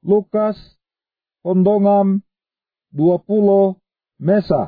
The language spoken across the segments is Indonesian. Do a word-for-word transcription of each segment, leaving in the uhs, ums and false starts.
Lukas, Kondongam, dua puluh, Mesa.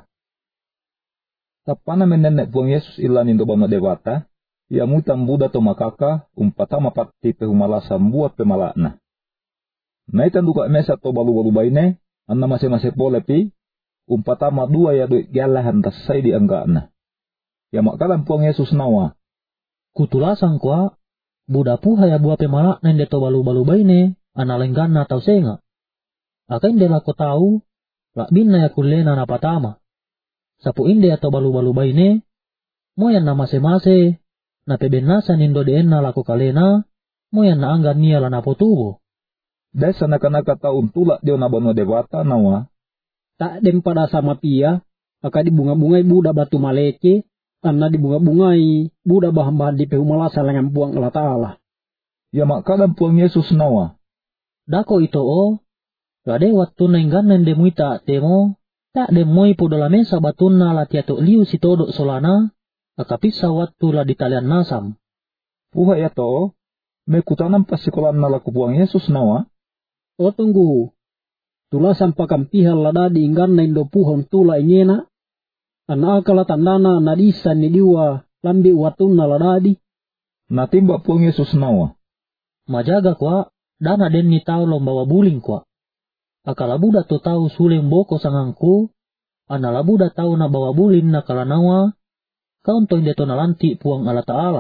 Tapana menenek buang Yesus ilan indo bama dewata, ia mutam Buddha to makaka, umpatama pati pehumalasam buat pemalakna. Naitan duka mesa to balu-balu baine, anna masih-masih boleh pi, umpatama dua ya duit galahan tasai di anggana. Ya makalan buang Yesus nawa. Kutulasan kwa, Buddha puha ya buat pemalakna inde to balu-balu baine, anna lenggana tau senga. Akain de lako tau, lak binna ya kulena na patama. Sapu inde atau balu-balu baine, moyan na mase-mase, na pebenasan indo deen na lako kalena, moyan na anggan niya la na potubo. Desa naka-naka taun tulak dio na bano dewata nawa. Tak dem pada sama pia, aka dibunga-bungai Buddha batu maleke, anna dibunga-bungai Buddha bahan-bahan di pehumalasa lengan buang Allah Ta'ala. Ya makalan puang Yesus nawa. Dako ito o, gade waktu nengganen demuita temo, tak demoi po dalam mesa batuna la tiato liu si todo solana, akapisa waktu la di talian nasam. Puha ya to, me kutanam pasikolan na laku puang Yesus nawa. O tunggu, tula sampakam pihal lada diinggan na indo puhon tula inyena, ana akala tandana na disa ni diwa lambi watuna ladadi. Natimba puang Yesus nawa. Majaga kwa, dana den ni tau lombawa buling kwa. Akala Buddha to tau suling boko sangangku, ana la Buddha tau na bawa bulin na kalanawa, kaunto inde to nalanti puang Allah Ta'ala.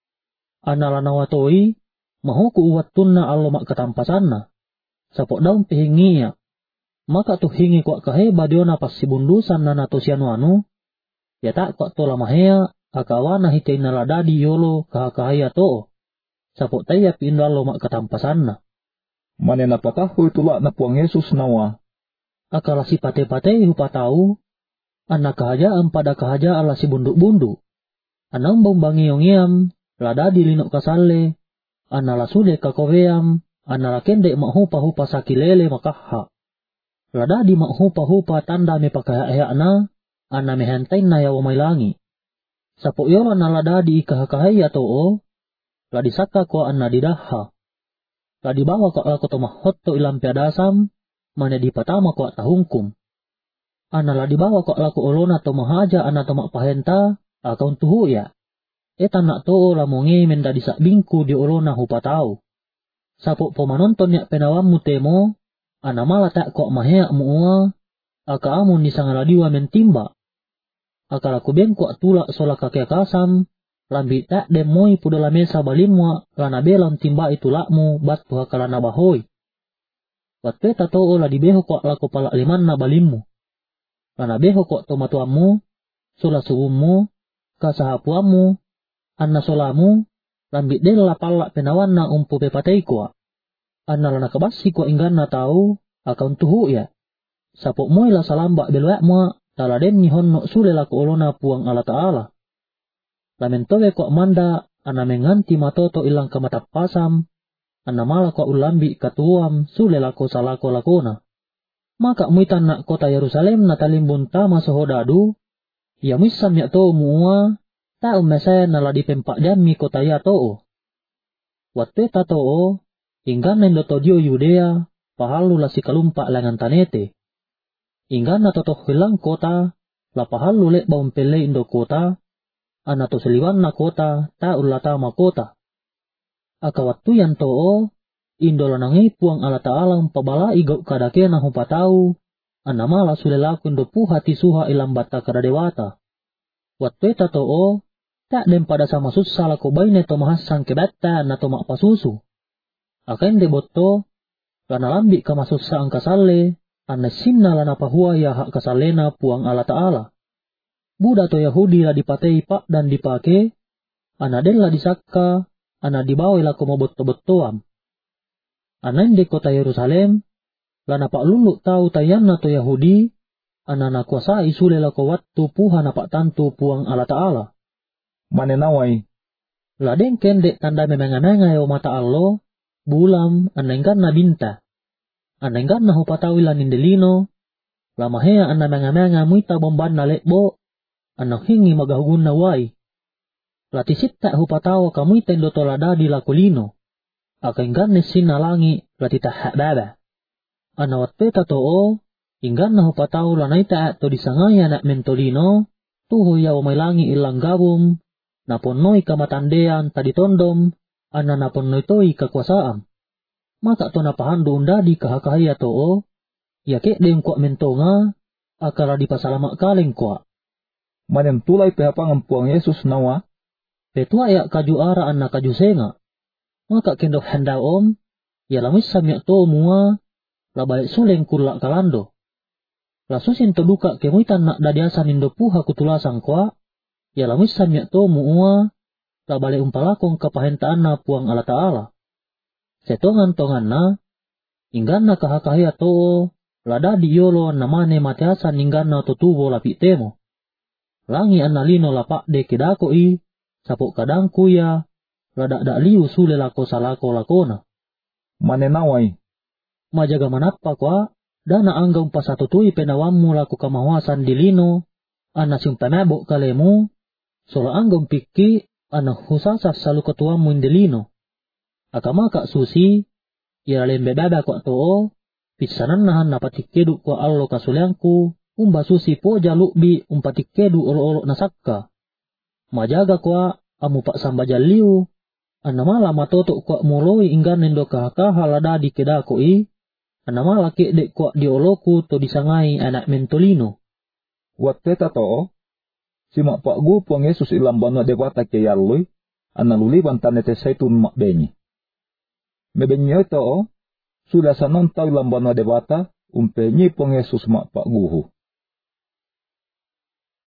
Ana la nawa toi, mahuku uwat tunna allo mak katampasanna. Sapok daun pihingiya, maka tu hingi kwa kaheba diona pas sibundusan na nato sianuanu, ya tak kwa to lamahea, akawana hitay naladadi yolo kahakahaya to. Sapok tayo pindo allo mak katampasanna. Mane napatahu itula na puang Yesus nawa. Akala si pate-pate hupatau, anak kahajaan pada kahajaan la si bunduk-bunduk. Anang bombangi yongiam, lada dilinok kasale, anala sude kakoveam, anala kende makhupa-hupa sakilele makaha. Lada di makhupa-hupa tanda me pakahaya na, ana mehentain na yaw mailangi. Sapok yola na lada di ikahakahaya to o, ladi saka ko anna didaha. Ladi bawa ko ako tomahotto ilang piadasam, mana di patama ko tahungkum. Ana la dibawa ko laku olona to mahaja ana to makpahenta, akaun tuhu ya. Eta nak to la mongi menda di sakbingku di olona hupatau. Sapok pomanonton ya penawam mutemo, ana mala tak ko mahea muua, aka amun di sangaladiwa mentimba. Aka laku bengko tulak sola kakek kasam, lambi tak demoi pudala mesa balimwa, lana belam timba itu lakmu bat tuha kalana bahoy. Waktu eta to la dibeho ko laku palak liman na balimmu. Lana beho ko tomatuamu, sola suummu, kasahapuamu, anna solamu, lambi del la palak penawan na umpu pepatay ko. Anna lana kabasi ko inggan na tau, akaun tuhu ya. Sapok moy la salambak belwak mo, taladen ni honno sule laku olona puang Allah Ta'ala. Lamen towe ko manda, ana menganti matoto ilang kamatapasam, ana mala ko ulambi katuam sule lako salako lakona. Maka muitan na kota Yerusalem na talimbun tama sohodadu, ya misam ya to muua, tao mesaya na ladi pempak jami kota ya to. Waktu ta to, inggan nendo to dio Yudea, pahalu la si kalumpak langan tanete. Inggan na toto hilang kota, la pahalu lek baum pele indo kota, ana to seliwan na kota, ta ulatama kota. Aka waktu yan to, indola nangi puang Allah Ta'ala pabala igau kadake na hupatau, ana mala sulelaku indo puhati suha ilang bata karadewata. Waktu eta to, tak dem pada sama susah lako baine to mahasang kebata na to makpasusu. Aka inde boto, lana lambi ka masusa ang kasale, ana simna lana pahua ya hak kasalena puang Allah Ta'ala. Buddha to Yahudi la dipatei pak dan dipake, ana den la disaka, ana dibawa lako mabotto-bottoam. Ana inde kota Yerusalem, lana pak lulu tau tayanna to Yahudi, ana na kuasa isule lako wattu puha na pak tantu puang Allah Ta'ala. Manenawai. La den kende tanda memengananga yo mata allo, bulam anenggan na binta. Anenggan na hupatawilan indelino, lamahea ana mengamanga muita bomban na lekbo, ana hingi magahugun na wai. Latisitta hupatawa kamuita indoto lada di lakulino. Akenggan nesin nalangi latitahak baba. Anawat peta to'o, inggan na hupataw lanay taat to disangay anak mentolino, tuho yaw may langi ilang gawom, naponoy kamatandean taditondom, ana naponoy to'y kakwasaan. Maka to napahando unda di kahakahaya to'o, yake dem kwa mentonga, akala di pasalamak kaleng kwa. Manen tulay pehapangan puang Yesus nawa, Petua ya kajuara anna kajusenga. Maka kendok henda om, ya lamis samyak to mua, labay suleng kulak kalando. Lasusin to duka kemuitan nak dadiasan indo puha kutulasang kwa, ya lamis samyak to mua, labay umpalakong kapahentaan na puang ala ta'ala. Setongan-tongan na, inggan na kahakahaya to, lada di yolo namane mateasan inggan na tutubo lapi temo. Langi analino lapak de kedako i, sapok kadang kuya, lada dak liu sule lako salako lakona. manenaway. Majaga manapa kwa, dana anggang pasatutui penawamu lako kamahuasan dilino, ana simpamebo kalemu, sola anggang piki, ana husasa salu ketuamu indilino. Akamaka susi, ya lembe dada kwa too, pisanan nahan napatikedu kwa allo kasuliangku, umba susi po jalukbi umpatikedu olo-olo nasakka. Majaga kwa, amu pak sambajaliu, anamala matoto kwa muloi inggan nendo kahakaha lada di kedako i, anamala kek kwa dioloku to disangai anak mentolino. Wat peta to, simak pak gu puang Yesus ilam banwa dewata ke yalui, analuliban tanete saitun mak benyi. Mebenyo to, sudah sanon tau ilam banwa dewata, umpenyi puang Yesus mak pak guhu.